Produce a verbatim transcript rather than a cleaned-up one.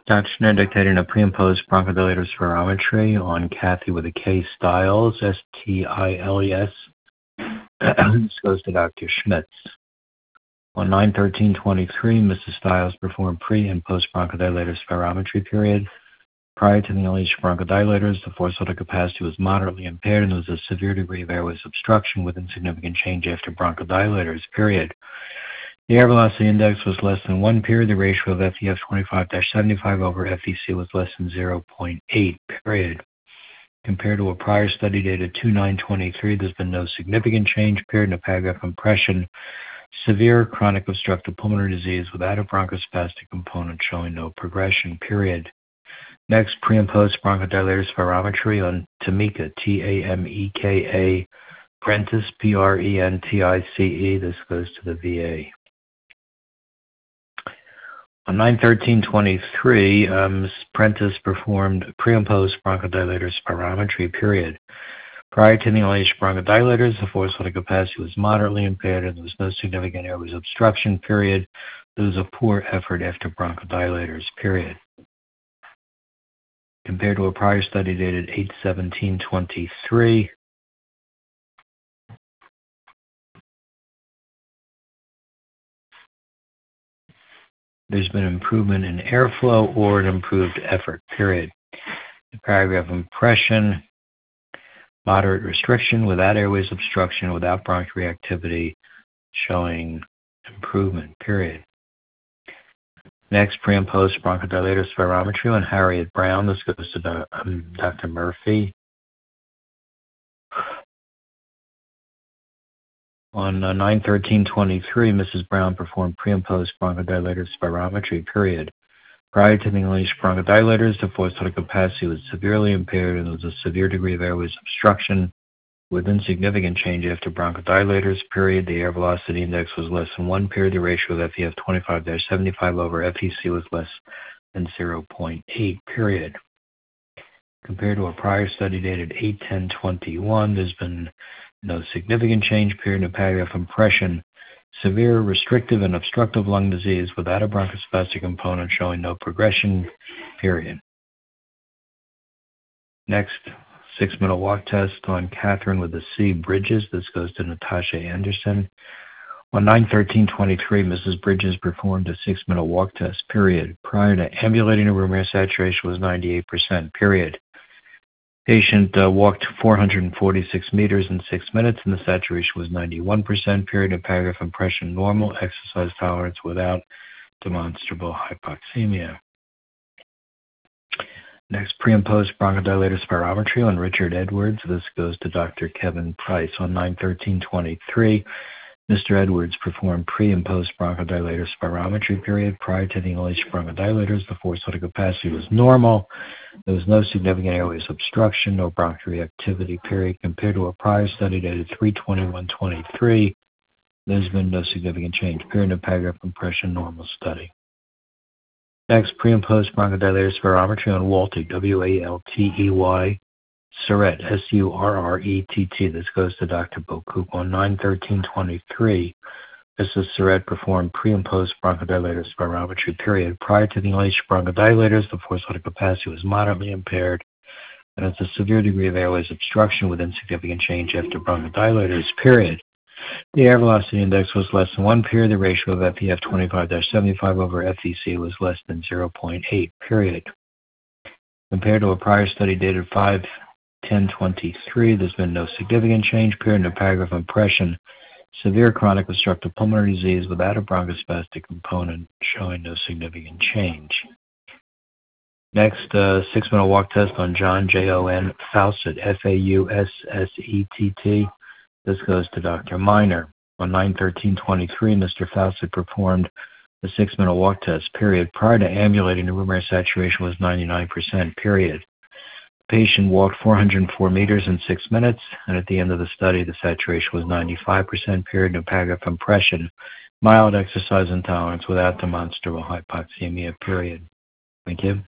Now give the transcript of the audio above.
Doctor Schneider dictating a pre and post bronchodilator spirometry on Kathy with a K Stiles, S T I L E S. This goes to Doctor Schmitz. On nine thirteen twenty-three, Missus Stiles performed pre and post bronchodilator spirometry period. Prior to the unleashed bronchodilators, the forced capacity was moderately impaired and there was a severe degree of airways obstruction with insignificant change after bronchodilators, period. The air velocity index was less than one, period. The ratio of F E F twenty-five dash seventy-five over F E C was less than zero point eight, period. Compared to a prior study dated two nine twenty-three, there's been no significant change, period. No paragraph impression. Severe chronic obstructive pulmonary disease without a bronchospastic component showing no progression, period. Next, pre and post bronchodilator spirometry on Tameka, T A M E K A, Prentice, P R E N T I C E. This goes to the V A. On nine thirteen twenty-three, um, Prentice performed pre and post bronchodilator spirometry, period. Prior to the unleashed bronchodilators, the forced capacity was moderately impaired and there was no significant airways obstruction, period. There was a poor effort after bronchodilators, period. Compared to a prior study dated eight seventeen twenty-three, there's been improvement in airflow or an improved effort, period. The paragraph impression, moderate restriction without airways obstruction, without bronchial reactivity, showing improvement, period. Next, pre and post bronchodilator spirometry on Harriet Brown. This goes to um, Doctor Murphy. On uh, nine thirteen twenty-three, Missus Brown performed pre and post bronchodilator spirometry, period. Prior to the unleashed bronchodilators, the forced capacity was severely impaired and there was a severe degree of airways obstruction with insignificant change after bronchodilators, period. The air velocity index was less than one, period. The ratio of F E F twenty-five dash seventy-five over F E C was less than zero point eight, period. Compared to a prior study dated eight ten twenty-one, there's been no significant change, period. No paragraph impression. Severe restrictive and obstructive lung disease without a bronchospastic component showing no progression, period. Next, six-minute walk test on Catherine with the C. Bridges. This goes to Natasha Anderson. On nine thirteen twenty-three, Missus Bridges performed a six-minute walk test, period. Prior to ambulating, her room air saturation was ninety-eight percent, period. Patient uh, walked four hundred forty-six meters in six minutes, and the saturation was ninety-one percent, period. And paragraph impression normal, exercise tolerance without demonstrable hypoxemia. Next, pre and post bronchodilator spirometry on Richard Edwards. This goes to Doctor Kevin Price. On nine thirteen twenty-three, Mister Edwards performed pre and post bronchodilator spirometry, period. Prior to the unleashed bronchodilators, the forced capacity was normal. There was no significant airways obstruction, no bronchial reactivity, period. Compared to a prior study dated three twenty-one twenty-three, there's been no significant change, period. No paragraph impression, normal study. Next, pre and post bronchodilator spirometry on Walty, W A L T E Y, Surrett, S U R R E T T. This goes to Doctor Bocoup. On nine thirteen twenty-three, Missus Surrett performed pre and post bronchodilator spirometry, period. Prior to the unleashed bronchodilators, the forced capacity was moderately impaired, and it's a severe degree of airways obstruction with insignificant change after bronchodilators, period. The air velocity index was less than one, period. The ratio of F E F twenty-five dash seventy-five over F E C was less than zero point eight, period. Compared to a prior study dated five ten twenty-three, there's been no significant change, period. No paragraph impression. Severe chronic obstructive pulmonary disease without a bronchospastic component showing no significant change. Next, uh, six-minute walk test on John, J O N, Faucett, F A U S S E T T. This goes to Doctor Miner. On nine thirteen twenty-three, Mister Faucett performed the six-minute walk test, period. Prior to ambulating, the room air saturation was ninety-nine percent, period. The patient walked four hundred four meters in six minutes, and at the end of the study, the saturation was ninety-five percent, period. No paragraph impression. Mild exercise intolerance without demonstrable hypoxemia, period. Thank you.